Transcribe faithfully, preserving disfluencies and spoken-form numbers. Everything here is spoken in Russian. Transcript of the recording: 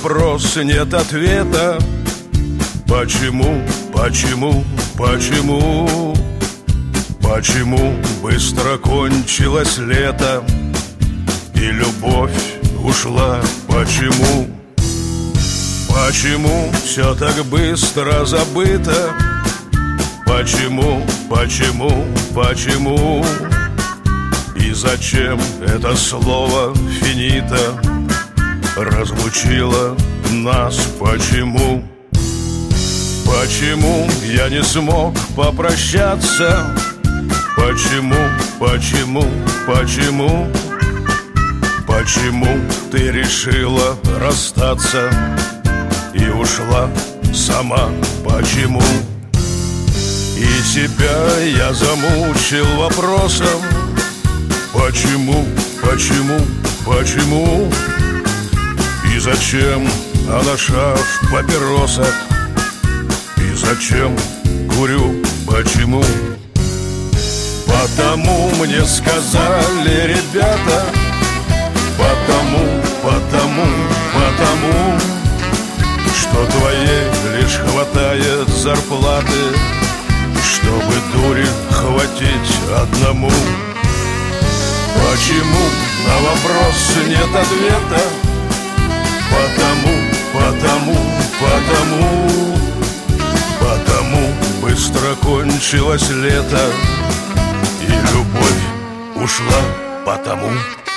вопрос нет ответа. Почему, почему, почему? Почему быстро кончилось лето и любовь ушла? Почему? Почему все так быстро забыто? Почему, почему, почему? И зачем это слово «финита» разлучило нас? Почему? Почему я не смог попрощаться? Почему, почему, почему? Почему ты решила расстаться и ушла сама? Почему? И себя я замучил вопросом: почему, почему, почему? И зачем анаша в папиросах? И зачем курю? Почему? Потому мне сказали ребята. Потому, потому, потому, что твоей лишь хватает зарплаты, чтобы дури хватить одному. Почему на вопрос нет ответа? Потому, потому, потому, потому быстро кончилось лето и любовь ушла потому.